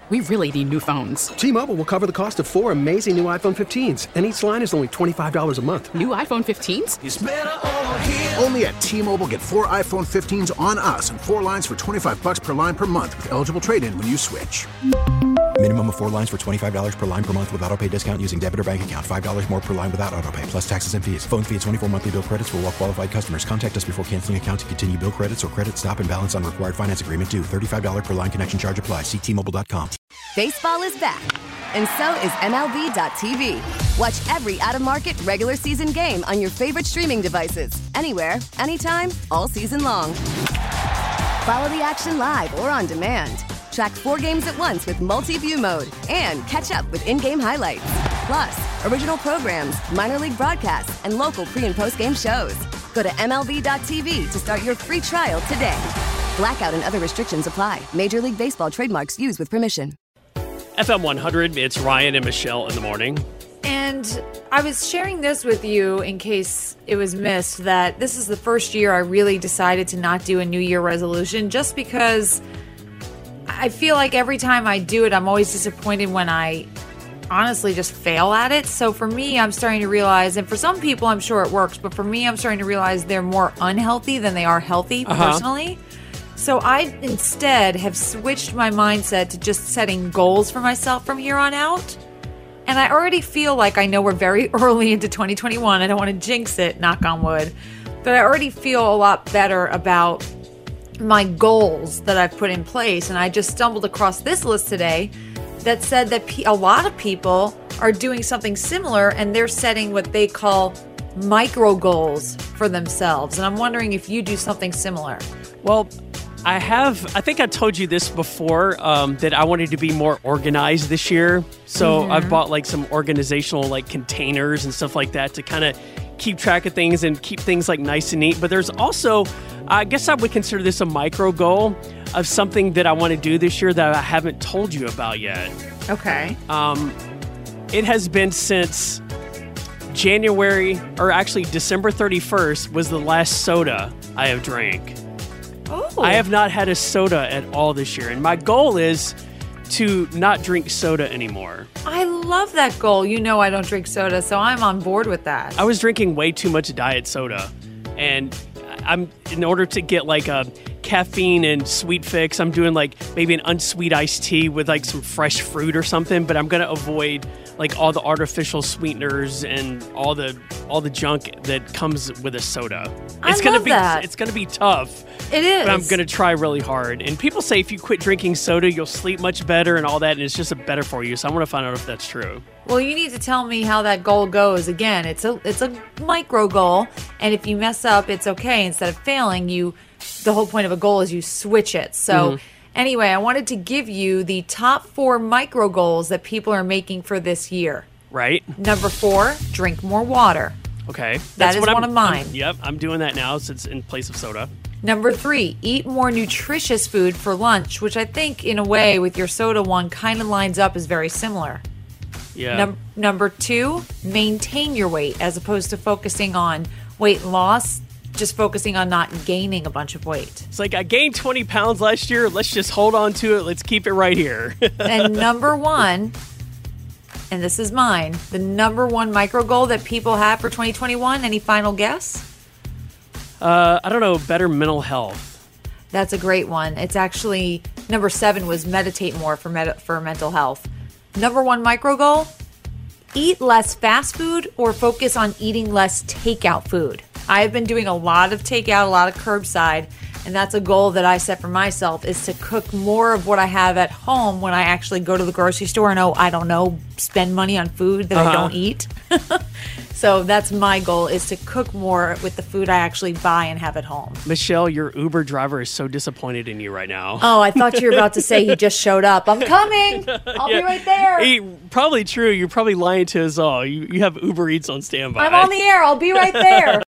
We really need new phones. T-Mobile will cover the cost of 4 amazing new iPhone 15s, and each line is only $25 a month. New iPhone 15s? It's better over here. Only at T-Mobile, get 4 iPhone 15s on us and 4 lines for $25 per line per month with eligible trade-in when you switch. Minimum of 4 lines for $25 per line per month with autopay discount using debit or bank account. $5 more per line without autopay, plus taxes and fees. Phone fee at 24 monthly bill credits for well-qualified customers. Contact us before canceling account to continue bill credits or credit stop and balance on required finance agreement due. $35 per line connection charge applies. See T-Mobile.com. Baseball is back, and so is MLB.tv. Watch every out-of-market regular season game on your favorite streaming devices. Anywhere, anytime, all season long. Follow the action live or on demand. Track 4 games at once with multi-view mode and catch up with in-game highlights. Plus, original programs, minor league broadcasts, and local pre- and post-game shows. Go to MLB.tv to start your free trial today. Blackout and other restrictions apply. Major League Baseball trademarks used with permission. FM 100, it's Ryan and Michelle in the morning. And I was sharing this with you in case it was missed, that this is the first year I really decided to not do a New Year resolution, just because I feel like every time I do it, I'm always disappointed when I honestly just fail at it. So for me, I'm starting to realize, and for some people, I'm sure it works, but for me, I'm starting to realize they're more unhealthy than they are healthy personally. So I instead have switched my mindset to just setting goals for myself from here on out. And I already feel like I know we're very early into 2021. I don't want to jinx it, knock on wood. But I already feel a lot better about my goals that I've put in place. And I just stumbled across this list today that said that a lot of people are doing something similar, and they're setting what they call micro goals for themselves. And I'm wondering if you do something similar. Well, I think I told you this before, that I wanted to be more organized this year. So I've bought like some organizational like containers and stuff like that to kind of keep track of things and keep things like nice and neat. But there's also, I guess I would consider this a micro goal of something that I want to do this year that I haven't told you about yet. Okay. It has been since January, or actually December 31st was the last soda I have drank. Oh. I have not had a soda at all this year, and my goal is to not drink soda anymore. I love that goal. You know I don't drink soda, so I'm on board with that. I was drinking way too much diet soda, and in order to get like a caffeine and sweet fix, I'm doing like maybe an unsweet iced tea with like some fresh fruit or something, but I'm going to avoid like all the artificial sweeteners and all the junk that comes with a soda. It's going to be tough. It is. But I'm going to try really hard. And people say if you quit drinking soda, you'll sleep much better and all that, and it's just better for you. So I want to find out if that's true. Well, you need to tell me how that goal goes. Again, it's a micro goal, and if you mess up, it's okay. Instead of failing, the whole point of a goal is you switch it. So anyway, I wanted to give you the top 4 micro goals that people are making for this year. Right. Number 4, drink more water. Okay. That is one of mine. I'm doing that now since in place of soda. Number 3, eat more nutritious food for lunch, which I think, in a way, with your soda one, kind of lines up as very similar. Yeah. Number 2, maintain your weight as opposed to focusing on weight loss, just focusing on not gaining a bunch of weight. It's like I gained 20 pounds last year. Let's just hold on to it. Let's keep it right here. And number 1, and this is mine, the number 1 micro goal that people have for 2021, any final guess? I don't know, better mental health. That's a great one. It's actually, number 7 was meditate more for mental health. Number 1 micro goal, eat less fast food or focus on eating less takeout food. I have been doing a lot of takeout, a lot of curbside, and that's a goal that I set for myself, is to cook more of what I have at home when I actually go to the grocery store and, spend money on food that I don't eat. So that's my goal, is to cook more with the food I actually buy and have at home. Michelle, your Uber driver is so disappointed in you right now. Oh, I thought you were about to say he just showed up. I'm coming. I'll be right there. Probably true. You're probably lying to us all. You have Uber Eats on standby. I'm on the air. I'll be right there.